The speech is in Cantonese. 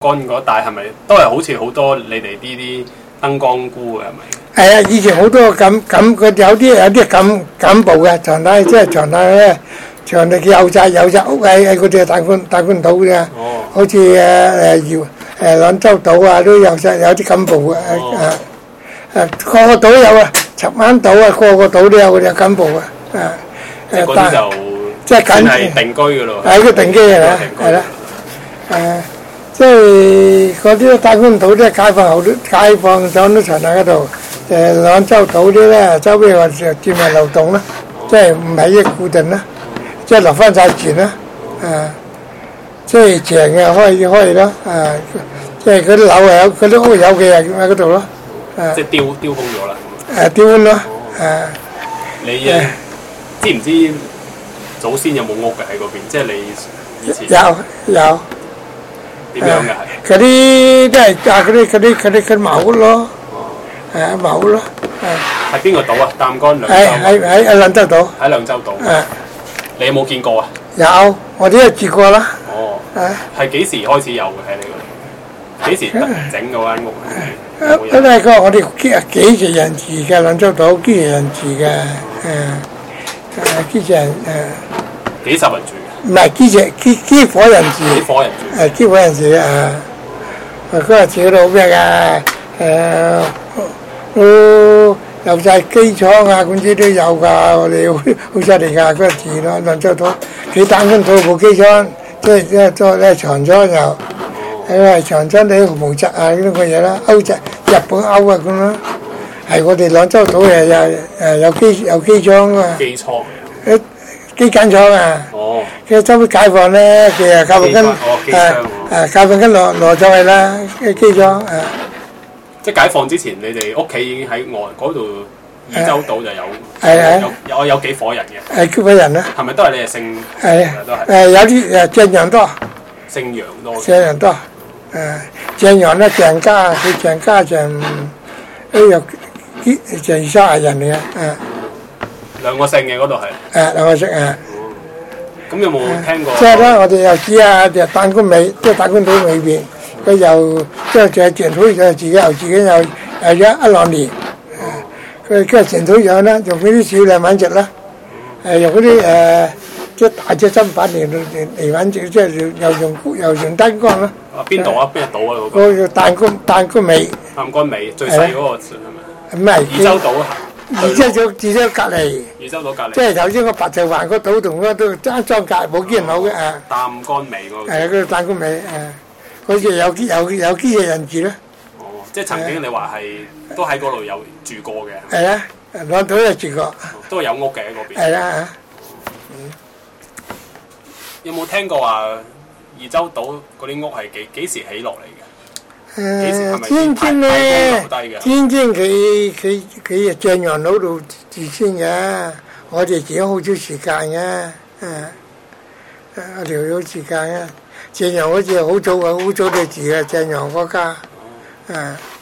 幹嗰帶係咪都係好似好多你哋啲燈光菇嘅係咪？ 係啊，以前好多佢有啲幹部嘅長大，即係長大咧，長大有隻屋喺嗰啲大官島嘅，好似兩洲島啊都有啲幹部嘅，個個島都有啊，插灣島啊，個個島都有嗰啲幹部啊， 即係嗰啲就即係緊係定居嘅咯。 係個定居嘅啦，係啦，即係嗰啲大官島啲解放咗都長喺嗰度，兩洲島啲咧周邊話就轉為流動啦，即係唔係一固定啦，即係落翻晒錢啦，即係長嘅開啦，即係嗰啲樓係有嗰啲屋有嘅喺嗰度咯， 即係丟空咗啦。 丟空咯， 你知唔知祖先有冇屋嘅喺嗰邊？即係你以前有。 點樣嘅係？ 嗰啲都係嗰啲茅屋咯，茅屋咯， 係邊個島啊？擔桿兩洲。 喺兩洲島。 喺兩洲島。你有冇見過啊？ 有，我哋都住過啦。 係幾時開始有嘅喺你嗰度？幾時整嗰間屋？ 嗰係個我哋幾十人住嘅兩洲島，幾十人住嘅，幾十人幾十人住。 唔係幾伙人住，幾伙人住嗰日住到咩㗎？都有晒機艙啊，嗰啲都有㗎，我哋好犀利㗎，嗰日住咯，兩洲島幾單分到部機艙，即係長艙又，長艙你毛澤啊嗰啲嘢啦，日本歐啊咁咯，係我哋兩洲島有機艙啊。 機艙。 機間廠啊！佢周邊解放咧，佢解放軍解放軍落咗去啦，機艙即係解放之前，你哋屋企已經喺外嗰度二洲島就有幾伙人嘅？ 幾伙人啦？ 係咪都係你哋姓？都係。有啲鄭洋多。 姓楊多。 鄭洋多。鄭洋咧，鄭家佢鄭家都有鄭30人嚟嘅。 兩個姓嘅嗰度係。 兩個姓啊。 咁有冇聽過？ 即係咧，我哋又知啊，就彈丸尾，即係彈丸島裏邊，佢又即係就淨土就自己有1-2年。佢淨土養啦，用嗰啲少量繁殖啦，用嗰啲即係大隻砧板嚟繁殖，即係又用單杆啦。 邊度啊？邊個島啊？ 嗰個彈丸尾。 彈丸尾最細嗰個係咪？ 唔係。 二洲島。 二洲島隔離， 二洲島隔離， 即係頭先個白石環個島同嗰度爭隔冇幾人好嘅擔桿尾嗰個。 嗰個彈丸尾好似有幾隻人住咧。 即係曾經你話係都喺嗰度有住過嘅。 係啊，兩島有住過。 都有屋嘅喺嗰邊。 係啊。 有冇聽過話二洲島嗰啲屋係幾時起落嚟嘅？ 天咧，天佢鄭洋佬度住先嘅，我哋自己好少時間嘅，我哋好少時間嘅，鄭洋好似好早就住嘅，鄭洋嗰家，